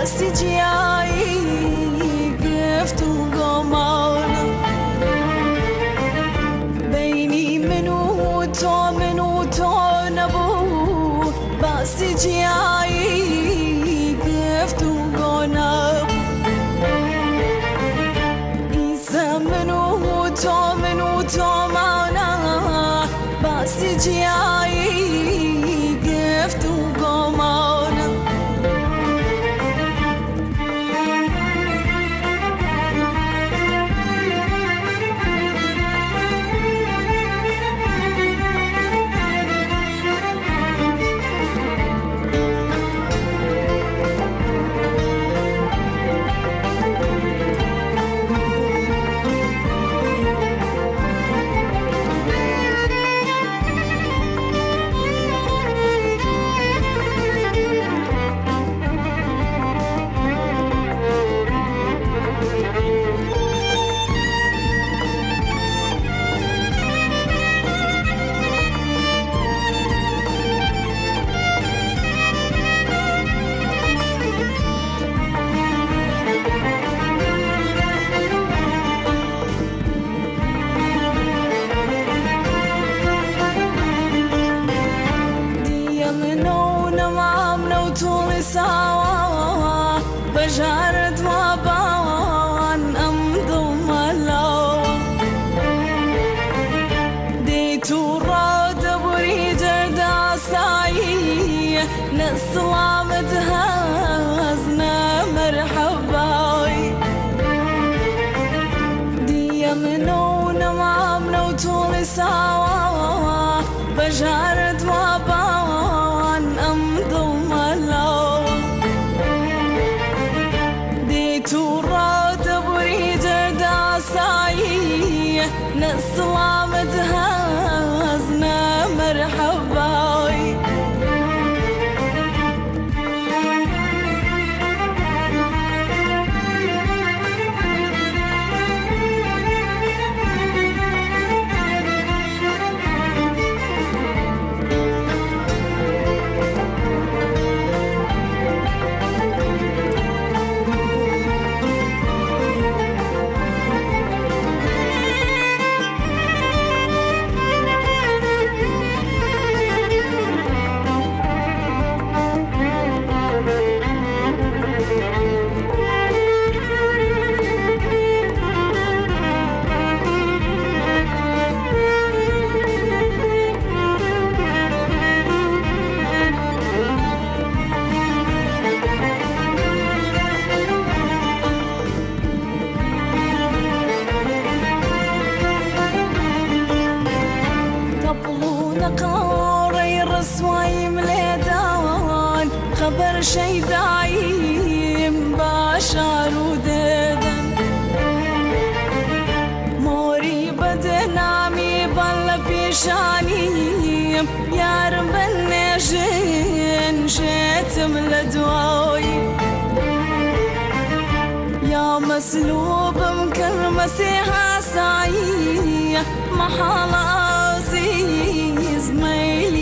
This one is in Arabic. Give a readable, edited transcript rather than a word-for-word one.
جياي قفت وقمرنا بيني منو تو نبو بس جياي قفت وقمرنا إنسى منو تو معنا بس جياي قفت وقمرنا سوا بجارد ما بان أمضم الله ديتو راد بريد داساي نسلام تهازنا مرحباي دي منون معامنا وطول سوا بجارد ما بان أمضم الله نسلام تهازنا مرحباي قاري الرسواي مليدان خبر شي دايم باشار وددن موري بدنامي بلا بيشاني يارم بنجن جيتم لدواي يا مسلوب مكر مسيحة ساي محال عزيز ميلي